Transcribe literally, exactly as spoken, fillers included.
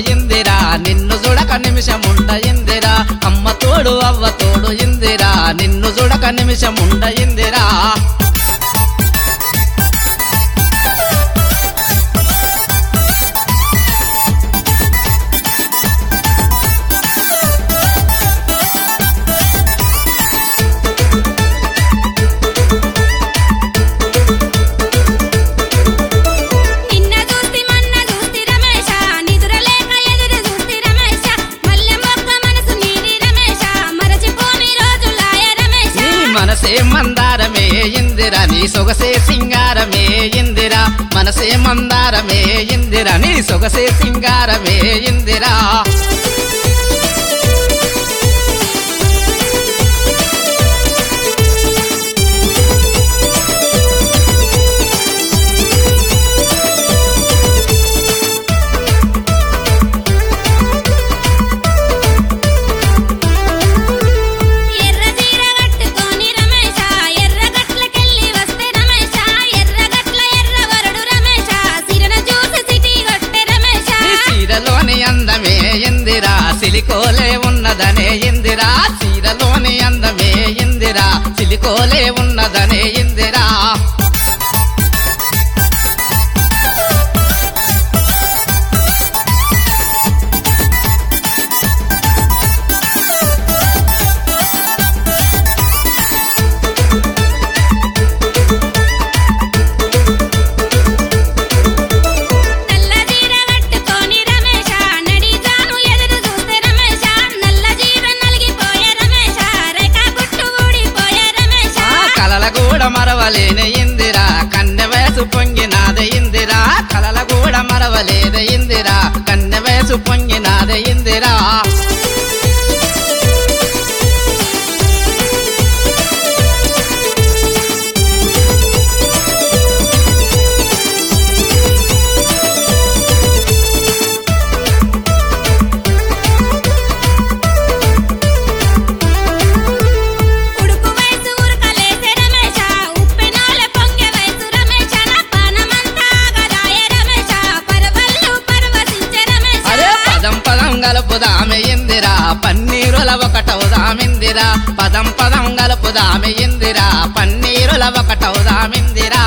ఇందిరా నిన్ను చూడక నిమిషముండ ఇందిరా అమ్మ తోడు అవ్వ తోడు ఇందిరా నిన్ను చూడక నిమిషముండ ఇందిరా మనసే మందారమే ఇందిరా నీ సొగసే సింగారమే ఇందిరా మనసే మందారమే ఇందిరా నీ సొగసే సింగారమే ఇందిరా అందమే ఇందిరా సిలికోలే ఉన్నదనే ఇందిరా చీరలోని అందమే ఇందిరా సిలికోలే ఉన్నదనే ఇందిరా మరవలేని ఇందిరా కన్నె వయసు పొంగినాదే ఇందిరా కలల కూడా మరవలేదే ఇందిరా కన్నె వయసు పొంగినాదే ఇందిరా గలుపుదామె ఇందిరా పన్నీరుల ఒకటవుదామిందిరా పదం పదం గలుపుదామె ఇందిరా పన్నీరుల ఒకటవుదామిందిరా